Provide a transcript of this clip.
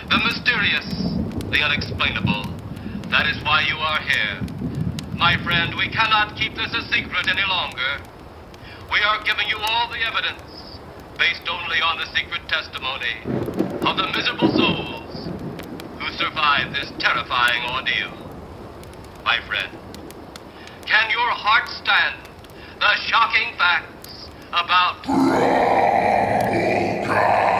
The mysterious, the unexplainable. That is why you are here. My friend, we cannot keep this a secret any longer. We are giving you all the evidence, based only on the secret testimony of the miserable souls who survived this terrifying ordeal. My friend, can your heart stand the shocking facts about...